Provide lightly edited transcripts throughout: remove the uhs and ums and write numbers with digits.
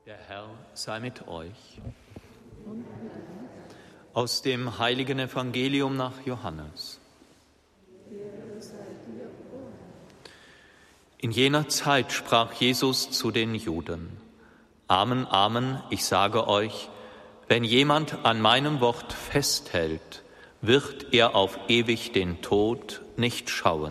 Der Herr sei mit euch. Aus dem heiligen Evangelium nach Johannes. In jener Zeit sprach Jesus zu den Juden: Amen, Amen, ich sage euch, wenn jemand an meinem Wort festhält, wird er auf ewig den Tod nicht schauen.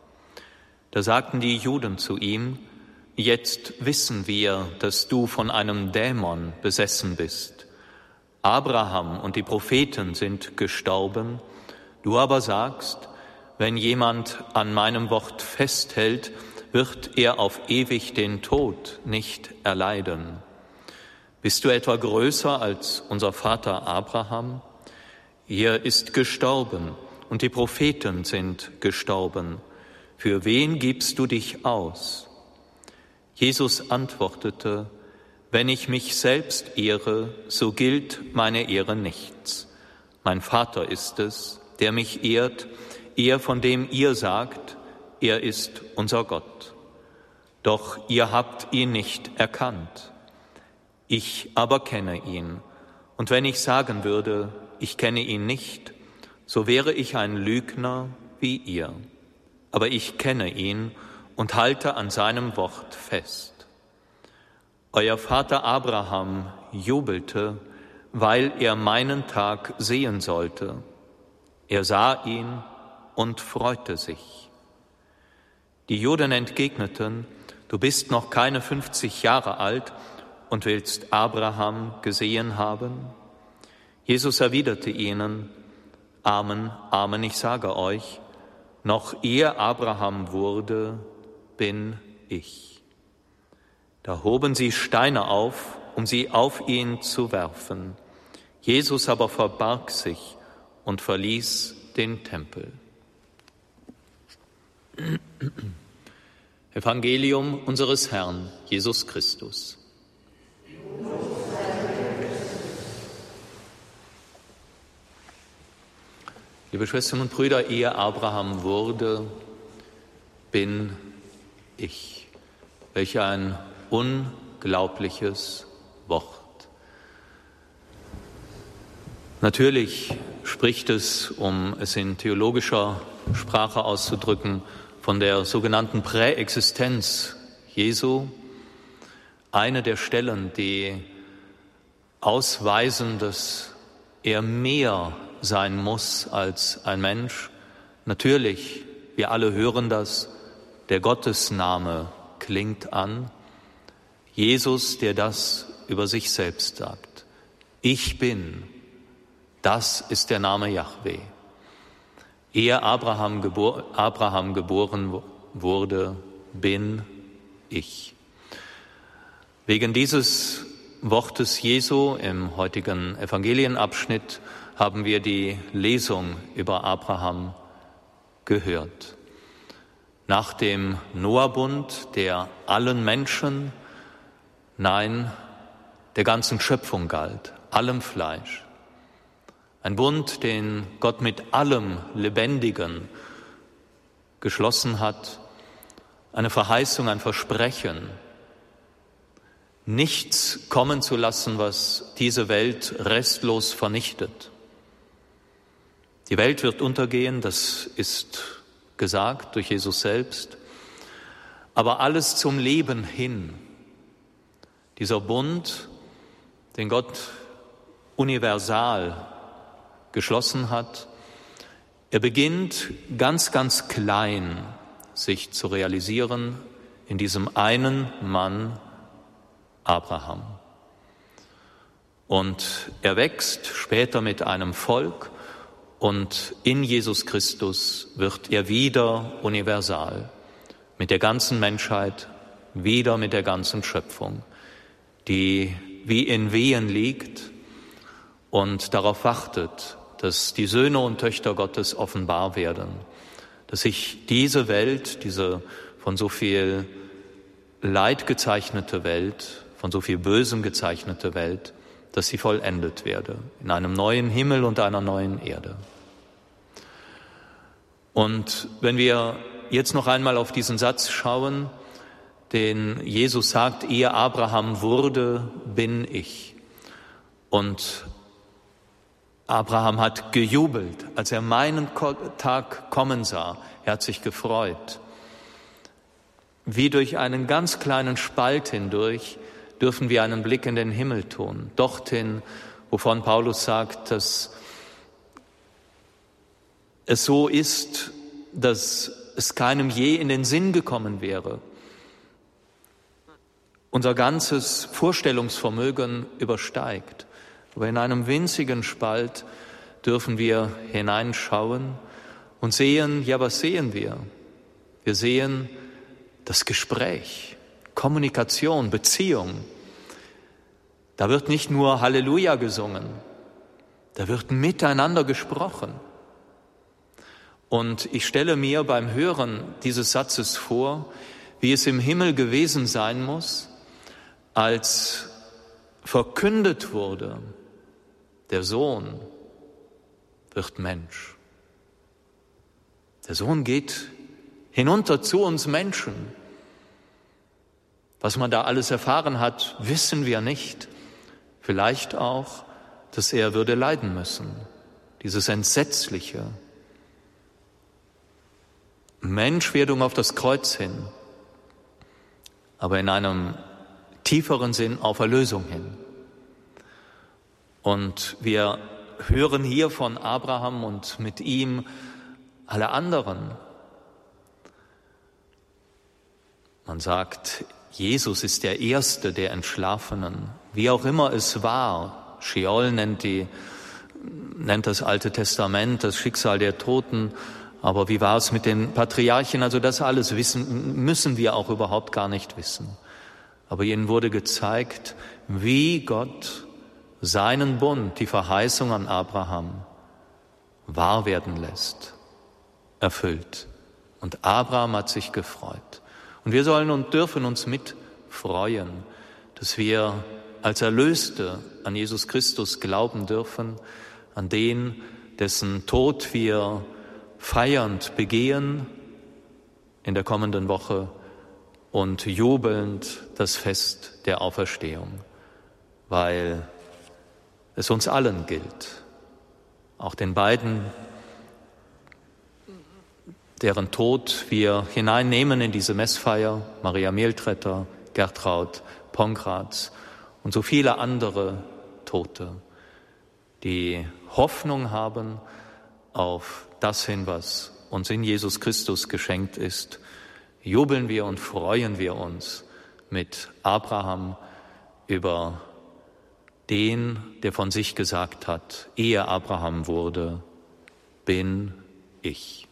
Da sagten die Juden zu ihm: Jetzt wissen wir, dass du von einem Dämon besessen bist. Abraham und die Propheten sind gestorben, du aber sagst, wenn jemand an meinem Wort festhält, wird er auf ewig den Tod nicht erleiden. Bist du etwa größer als unser Vater Abraham? Er ist gestorben und die Propheten sind gestorben. Für wen gibst du dich aus? Jesus antwortete: Wenn ich mich selbst ehre, so gilt meine Ehre nichts. Mein Vater ist es, der mich ehrt, er, von dem ihr sagt, er ist unser Gott. Doch ihr habt ihn nicht erkannt. Ich aber kenne ihn. Und wenn ich sagen würde, ich kenne ihn nicht, so wäre ich ein Lügner wie ihr. Aber ich kenne ihn und halte an seinem Wort fest. Euer Vater Abraham jubelte, weil er meinen Tag sehen sollte. Er sah ihn und freute sich. Die Juden entgegneten: Du bist noch keine 50 Jahre alt und willst Abraham gesehen haben? Jesus erwiderte ihnen: Amen, Amen, ich sage euch, noch ehe Abraham wurde, bin ich. Da hoben sie Steine auf, um sie auf ihn zu werfen. Jesus aber verbarg sich und verließ den Tempel. Evangelium unseres Herrn Jesus Christus. Liebe Schwestern und Brüder, ehe Abraham wurde, bin ich. Welch ein unglaubliches Wort. Natürlich spricht es, um es in theologischer Sprache auszudrücken, von der sogenannten Präexistenz Jesu. Eine der Stellen, die ausweisen, dass er mehr sein muss als ein Mensch. Natürlich, wir alle hören das, der Gottesname klingt an. Jesus, der das über sich selbst sagt. Ich bin, das ist der Name Jahwe. Ehe Abraham geboren wurde, bin ich. Wegen dieses Wortes Jesu im heutigen Evangelienabschnitt haben wir die Lesung über Abraham gehört. Nach dem Noahbund, der allen Menschen, nein, der ganzen Schöpfung galt, allem Fleisch. Ein Bund, den Gott mit allem Lebendigen geschlossen hat, eine Verheißung, ein Versprechen, nichts kommen zu lassen, was diese Welt restlos vernichtet. Die Welt wird untergehen, das ist gesagt durch Jesus selbst, aber alles zum Leben hin. Dieser Bund, den Gott universal geschlossen hat, er beginnt ganz, ganz klein sich zu realisieren in diesem einen Mann Abraham. Und er wächst später mit einem Volk und in Jesus Christus wird er wieder universal, mit der ganzen Menschheit, wieder mit der ganzen Schöpfung, die wie in Wehen liegt und darauf wartet, dass die Söhne und Töchter Gottes offenbar werden, dass sich diese Welt, diese von so viel Leid gezeichnete Welt, von so viel Bösem gezeichnete Welt, dass sie vollendet werde, in einem neuen Himmel und einer neuen Erde. Und wenn wir jetzt noch einmal auf diesen Satz schauen, den Jesus sagt, ehe Abraham wurde, bin ich. Und Abraham hat gejubelt, als er meinen Tag kommen sah. Er hat sich gefreut. Wie durch einen ganz kleinen Spalt hindurch dürfen wir einen Blick in den Himmel tun. Dorthin, wovon Paulus sagt, dass es so ist, dass es keinem je in den Sinn gekommen wäre. Unser ganzes Vorstellungsvermögen übersteigt. Aber in einem winzigen Spalt dürfen wir hineinschauen und sehen, ja, was sehen wir? Wir sehen das Gespräch, Kommunikation, Beziehung. Da wird nicht nur Halleluja gesungen, da wird miteinander gesprochen. Und ich stelle mir beim Hören dieses Satzes vor, wie es im Himmel gewesen sein muss, als verkündet wurde, der Sohn wird Mensch. Der Sohn geht hinunter zu uns Menschen. Was man da alles erfahren hat, wissen wir nicht. Vielleicht auch, dass er würde leiden müssen. Dieses Entsetzliche. Menschwerdung auf das Kreuz hin, aber in einem tieferen Sinn auf Erlösung hin. Und wir hören hier von Abraham und mit ihm alle anderen. Man sagt, Jesus ist der Erste der Entschlafenen, wie auch immer es war. Scheol nennt das Alte Testament, das Schicksal der Toten. Aber wie war es mit den Patriarchen? Also das alles müssen wir auch überhaupt gar nicht wissen. Aber ihnen wurde gezeigt, wie Gott seinen Bund, die Verheißung an Abraham, wahr werden lässt, erfüllt. Und Abraham hat sich gefreut. Und wir sollen und dürfen uns mit freuen, dass wir als Erlöste an Jesus Christus glauben dürfen, an den, dessen Tod wir feiernd begehen in der kommenden Woche und jubelnd das Fest der Auferstehung, weil es uns allen gilt, auch den beiden, deren Tod wir hineinnehmen in diese Messfeier, Maria Mehltretter, Gertraud Pongratz und so viele andere Tote, die Hoffnung haben auf das hin, was uns in Jesus Christus geschenkt ist, jubeln wir und freuen wir uns mit Abraham über den, der von sich gesagt hat, ehe Abraham wurde, bin ich.